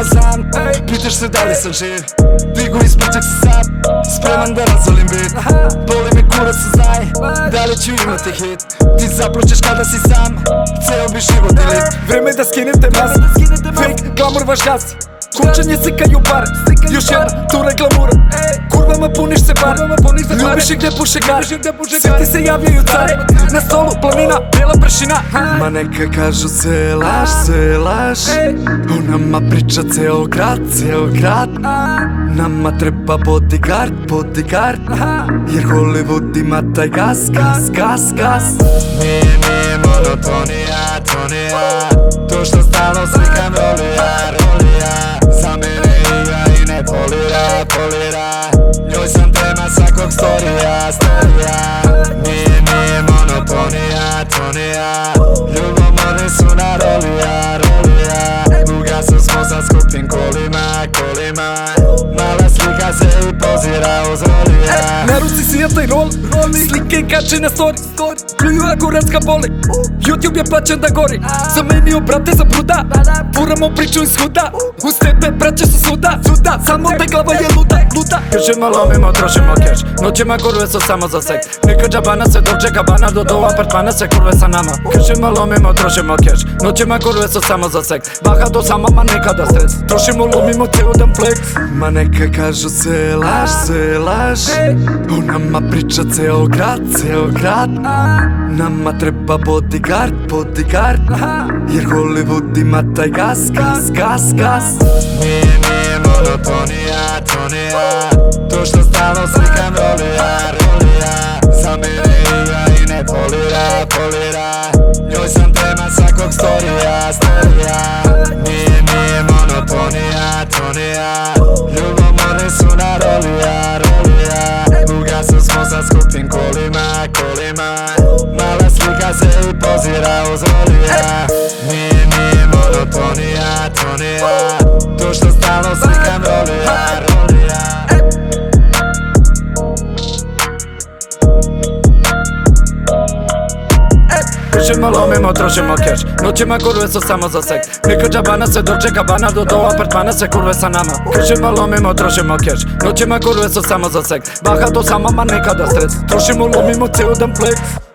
dana znam. Pitaš se da li sam živ, digu ispod čak si sad, spreman da razolim bit. Boli me kurac znaj, da li ću imati hit. Ti zaplučeš kada si sam, ceo bi život delit. Vreme da skinete masku, fake, glamur vaš gasi. Kućanje sikaju pare, još jedna tura glamura. Kurvama puniš se bar, ljubiš i gdje puše gar. Svi ti se javljaju cari, na stolu planina, bijela pršina. Ma neka kažu se laž, o nama priča ceo grad. Nama treba bodyguard, jer Hollywood ima taj gas. Nije monotonija, to što stalno slikam rolija. Za mene igra i ne polira, njoj sam tema svakog storija. Nije monotonija, ljubomorni su na rolija. Ugasom smo sa skupim kolima, mala slika se i pozira uz rolija. Na ruci si taj rol, slike kače na story. Pljuju ako ranska boli, YouTube je plaćen da gori. Zamenio brate za bruda, furamo priču iz huda. Uz tebe braće su suda, samo te glava je luda. Kažemo lomimo, trošimo cash, noćima kurve su samo za sek. Neka džabana se dođe gabana, do apartmana se kurve sa nama. Kažemo lomimo, trošimo cash, noćima kurve su samo za sek. Baha do sama, ma nekada stres, trošimo, lomimo ceo dan flex. Ma neka kažu se laž, o nama priča ceo grad. Nama treba bodyguard, jer Hollywood ima taj gas. Nije monotonija, to što stalno slikam rolija. Za mene igra i ne polira, njoj sam tema svakog storija. Nije monotonija, ljubomorni su na rolija. Ugasom smo sa skupim kolima, mala slika se i pozira uz rolija. Nije monotonija, to što stalno slikam rolija. Kažemo lomimo, trošimo cash, noćima kurve su samo za sek. Neka džabana se dođe gabana, do apartmana se kurve sa nama. Kažemo lomimo, trošimo cash, noćima kurve su samo za sek. Baha do sama, ma nekada stres, trošimo, lomimo ceo dan flex.